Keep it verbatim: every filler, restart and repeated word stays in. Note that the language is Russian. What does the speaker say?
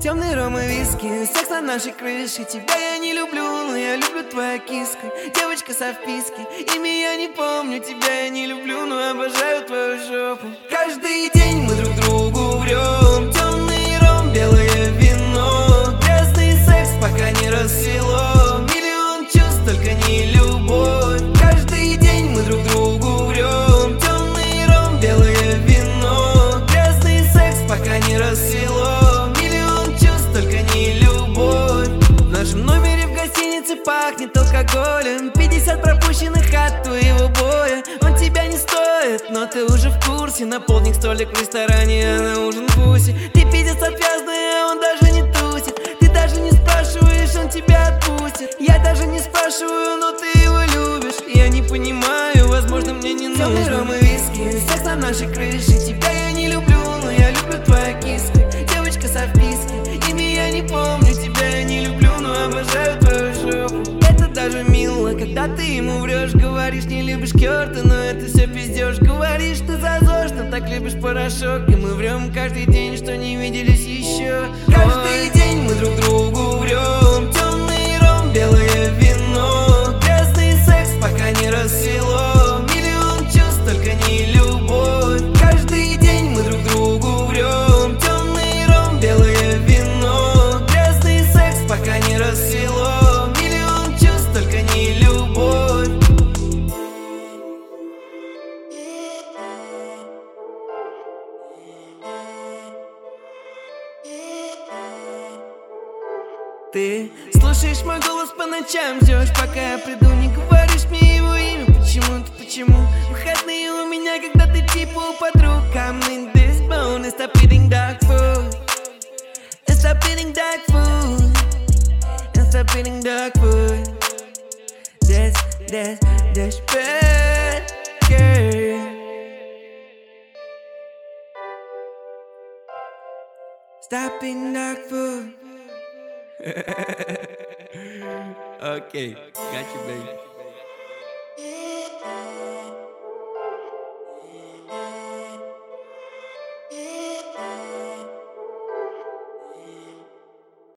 Темный ром и виски, секс на нашей крыше. Тебя я не люблю, но я люблю твою киску. Девочка со вписки, имя я не помню. Тебя я не люблю, но обожаю твою жопу. Каждый день мы друг другу врем. Темный ром, белое вино. Грязный секс, пока не рассвело. Миллион чувств, только не любовь. Каждый день мы друг другу врем. Темный ром, белое вино. Грязный секс, пока не рассвело. Миллион чувств, только не любовь. В нашем номере в гостинице пахнет алкоголем. Пятьдесят пропущенных от твоего боя. Он тебя не стоит, но ты уже в курсе. На полдник столик в ресторане, а на ужин пуси. Ты пиздец отвязный, а он даже не тусит. Ты даже не спрашиваешь, он тебя отпустит. Я даже не спрашиваю, но ты его любишь. Я не понимаю, возможно, мне не нужно. Темный ром и виски, секс на нашей крыше. Тебя я не люблю, но я люблю твою киску. Девочка со вписки, имя я не помню. Тебя я не люблю, но обожаю твою жопу. Это даже мило, когда ты ему врешь. Говоришь, не любишь керты, но это все пиздешь. Говоришь, ты зазорно, так любишь порошок. И мы врем каждый день, что не виделись еще. Каждый день мы друг другу врем. Темный ром, белое вино. Грязный секс, пока не рассвело. Миллион чувств, только не любовь. Каждый день мы друг другу врем. Темный ром, белое вино. Грязный секс, пока не рассвело. Миллион чувств, только не любовь. Ты слушаешь мой голос по ночам, ждешь, пока я приду, не говоришь мне его имя. Почему-то, почему? Выходные у меня, когда ты типа у подруг. I'm in this bone and stop eating dog food. And stop eating dog food. And stop eating dog food. That's, that's, that's bad, girl. Stop eating dog food. Okay, got you, baby.